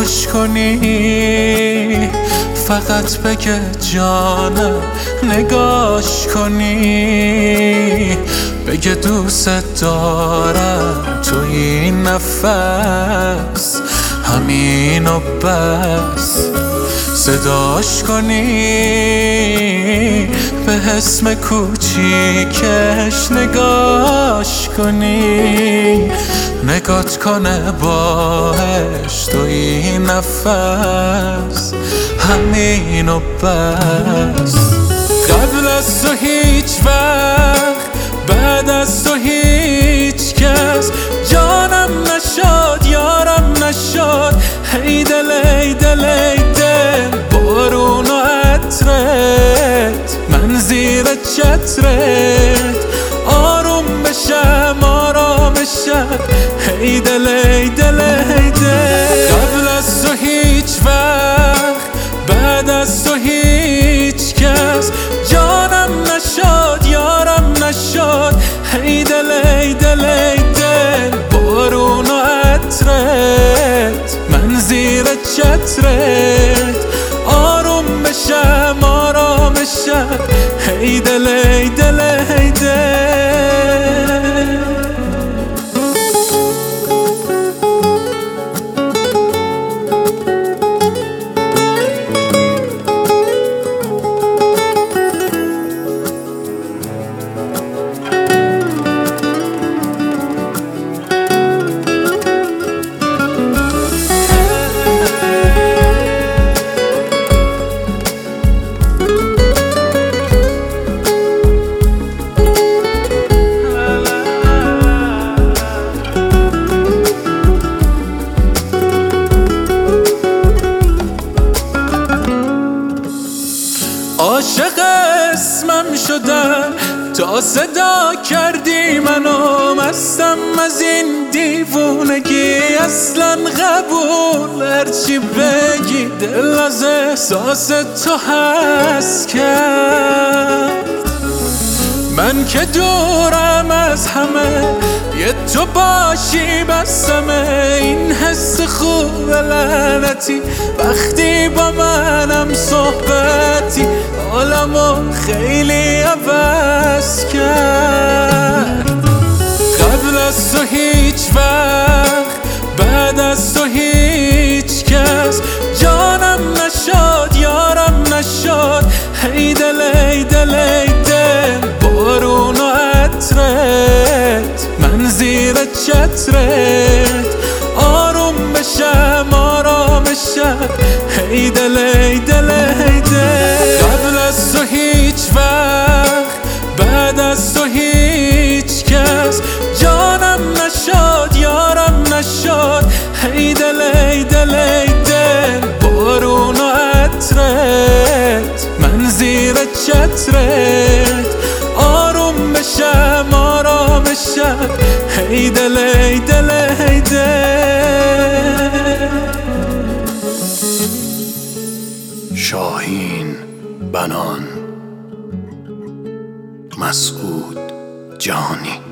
نگاش کنی، فقط بگه جانم نگاش کنی، بگه دوست دارم تو این نفس، همین و بس. صداش کنی، به اسم کوچیکش نگاش کنی، نگات کنه باش تو این نفس، همین و بس. قبل از تو هیچ وقت، بعد از تو هیچ کس جانم نشد، یارم نشد. هی دل ای دل ای دل، بارون و عطرت، من زیر چترت آروم بشم آرام بشم. هی دل ای دل ای دل. قبل از تو هیچ وقت، بعد از تو هیچ کس جانم نشد، یارم نشد. هی دل ای دل ای دل، بارون و عطرت، من زیر چترت آروم بشم آرام بشم. هی دل ای دل ای دل. عاشق اسمم شدم تا صدا کردی منو، مستم از این دیوونگی اصلا قبول. هرچی بگی دل از احساس تو هست کرد. من که دورم از همه، یه تو باشی بسمه. این حس خوب لعنتی وقتی با منم صحبتی، حالمو خیلی عوض کرد. قبل از تو هیچ وقت، بعد از تو هیچ کس جانم نشد، یارم نشد. هی دل ای دل ای دل، بارون و عطرت، من زیر چترت آروم بشم آرام بشم. هی دل ای دل ای دل. قبل از تو هیچ وقت، بعد از تو هیچ کس جانم نشد، یارم نشد. هی دل ای دل ای دل، بارون و عطرت، من زیر چترت آروم بشم آرام بشم. هی دل ای دل ای دل. شاهین بنان، مسعود جانی.